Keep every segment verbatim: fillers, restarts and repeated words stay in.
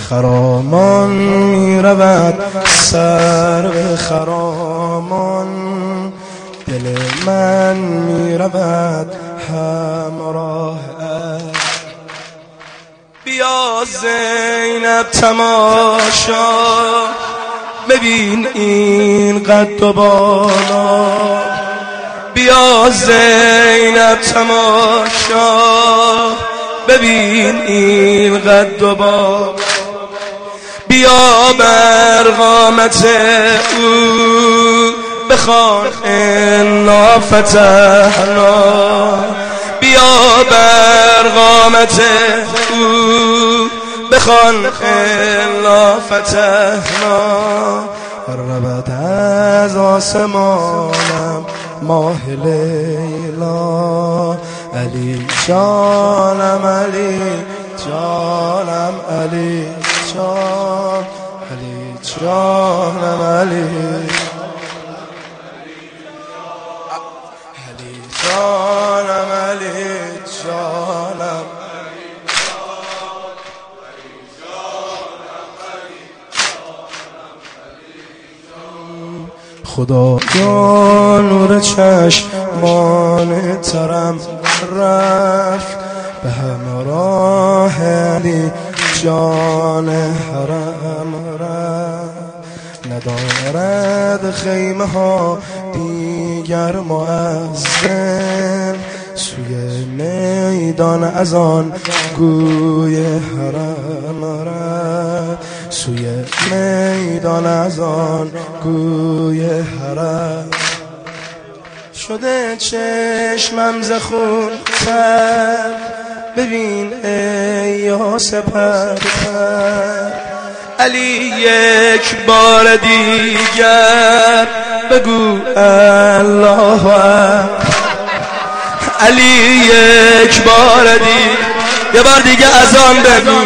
خرامان می رود سر به خرامان، دل من می رود همراه. بیا زینب تماشا ببین این قد و بالا، بیا زینب تماشا ببین این قد و بالا، بیا بر قامت او بخوان انا فتحنا، بیا بر قامت او بخوان انا فتحنا. رود از آسمانم ماه لیلا، علی جانم علی جانم علی جان، علی جانم علی علی جانم علی جانم. خدایا نور چشمان ترم رفت به همراه علی جان حرم رفت، ندارد خیمه ها دیگر مؤذن، سوی میدان از آن گوی حرم رفت، سوی میدان از آن گوی حرم. شده چشمم ز خون تر ببین ای یا سپر، علی یک بار دیگر بگو الله اکبر، علی یک بار دیگر، یه بار دیگه اذان بگو.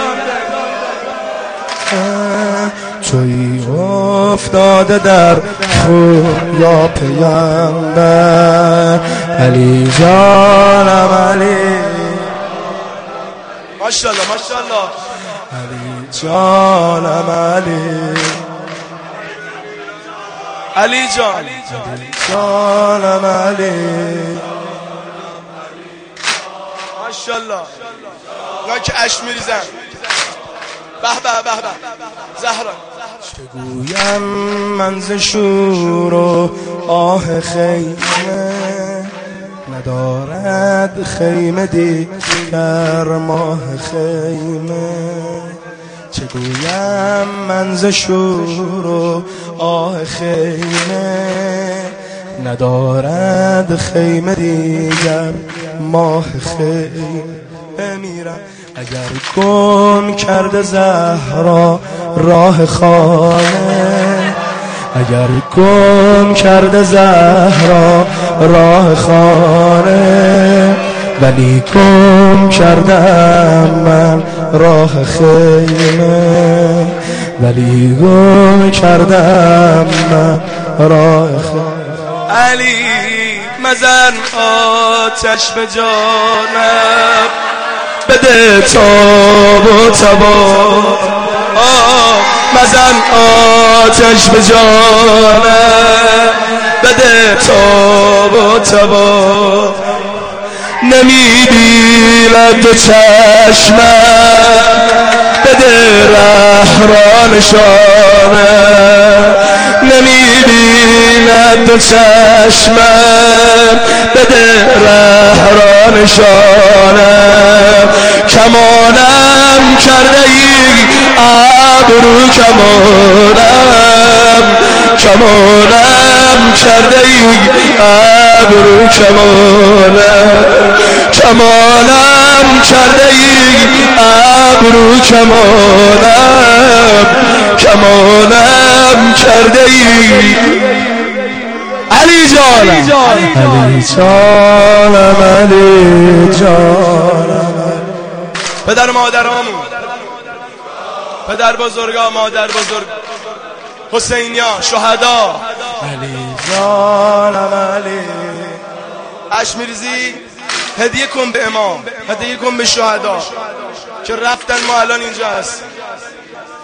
توی افتاده در خون یا پیامبر، علی جانم علی ماشاءالله ماشاءالله، علی جانم علی علی جان، علی جانم علی ماشاءالله. اونا که اش میریزن به به به به زهرا. چگویم من ز شور و آه خیمه، ندارد خیمه دیگر ماه خیمه، چگویم من ز شور و آه خیمه، ندارد خیمه دیگر ماه خیمه. بمیرم اگر گم کرده زهرا راه خانه، اگر گم کرده زهرا راه خانه، ولی گم کردم من راه خیمه، ولی گم کردم من راه خیمه. علی مزن آتش به جانم بده تاب و تبا، مزن آتش به جانم بده تاب و تبا، نمیبیند دو چشمم بده ره را نشانه، نمیبیند دو چشمم بده ره را نشانه، کمانم کرده ای ابرو کمانم، کمانم کرده ای ابرو کمانم، کمانم کرده ای ابرو کمانم، کمانم کرده ای علی جانم علی جانم علی جانم. پدر مادرامون، پدر بزرگا، مادر بزرگ، حسینیا، شهدا، علی جانم علی. اش میریزی هدیه کن به امام، هدیه کن به شهدا که رفتن، ما الان اینجا هستیم.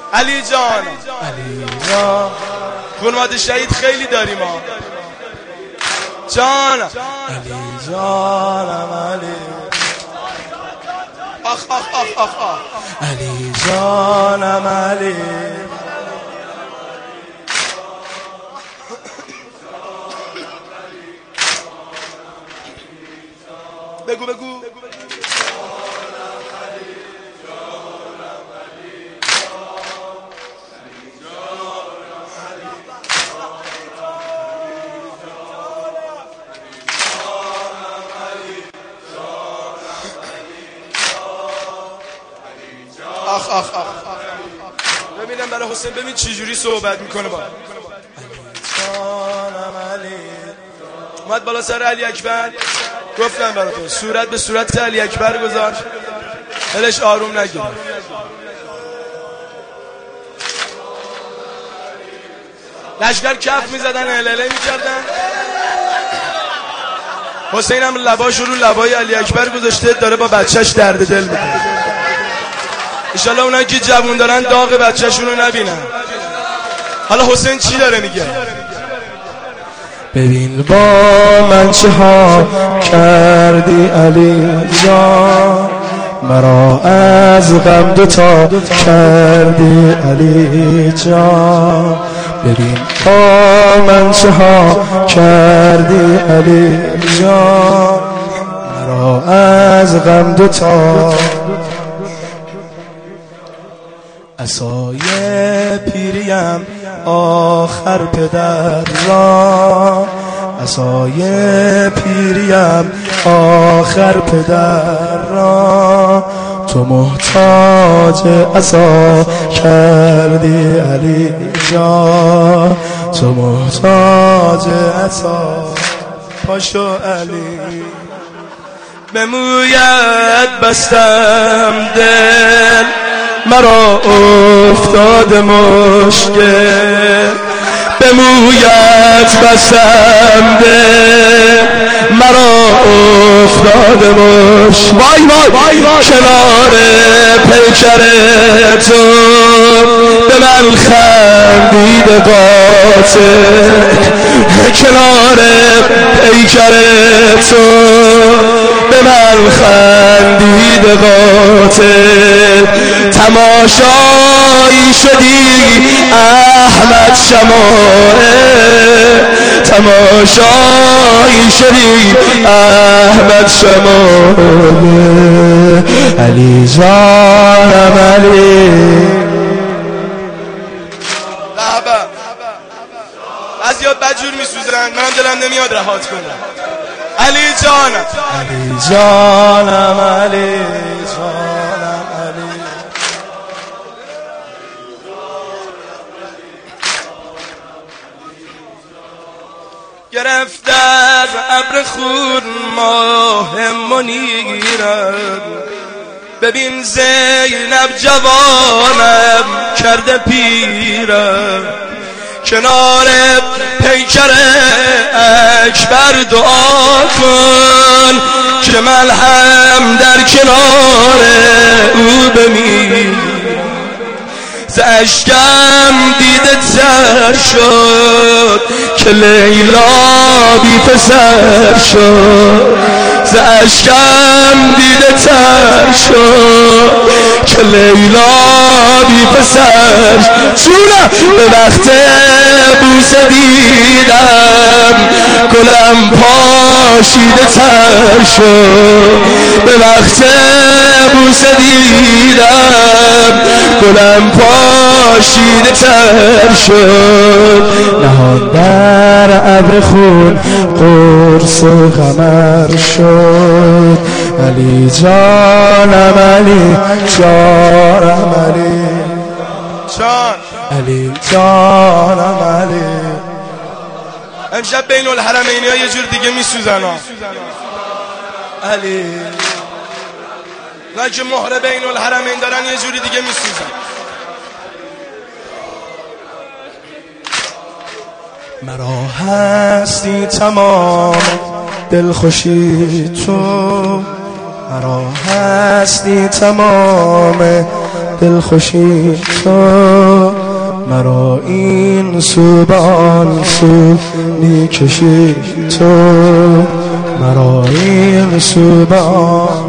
علی جان علی جان خونواده شهید خیلی داریم ها جان علی جانم علی آخ آخ آخ آخ آخ علی جانم علی بگو بگو آخ آخ آخ ببینم برای حسین ببین چی جوری صحبت میکنه با جانم علی اومد بالا سر علی اکبر گفتم برای تو صورت به صورت علی اکبر گذاشت دلش آروم نگیره لشکر کف میزدن هلهله میکردن حسین هم لباش رو لبای علی اکبر گذاشته داره با بچهش درد دل میکنه انشالله اونایی که جوون دارن داغ بچه‌شون رو نبینن حالا حسین چی داره میگه ببین با من چه ها کردی علی جان مرا از غم دوتا کردی علی جان ببین با من چه ها کردی علی جان مرا از غم دوتا عصای پیریم آخر پدر را عصای پیریم آخر پدر را تو محتاج عصا کردی علی جان تو محتاج عصا پاشو علی به مویت بستم دل مرا افتاد مشکل به مویت بستم دل مرا افتاد مشکل وای وای کنار پیکر تو به من خندید قاتل کنار پیکر تو به من خندید قاتل تماشایی شدی احمد شماره تماشایی شدی احمد شماره علی جانم علی از یاد بدجور میسوزن منم دلم نمیاد رهات کنم علی جانم علی جانم علی جانم علی گرفت از ابر خون ماه منیرم ببین زینب جوانم کرده پیرم کنار پیکر اکبر دعا کن که من هم در کنار او بمیرم ز اشکم دیده تر شد که لیلا بی پسر شد ز اشکم دیده تر شد که لیلا بی پسر چونه به وقت بوسه دیدم گلم پاشیده تر شد به وقت بوسه دیدم گلم پاشیده تر شد نهان در ابر خون قرص قمر شد علی جانم علی جانم علی جان علی جانم علی امشب بین الحرمینی ها یه جور دیگه میسوزن ها علی نه که مهر بین الحرمین دارن یه جوری دیگه میسوزن مرا هستی تمام دلخوشی تو مرا هستی تمام دلخوشی تو مرا این سو به آن سو میکشی تو مرا این سو به آن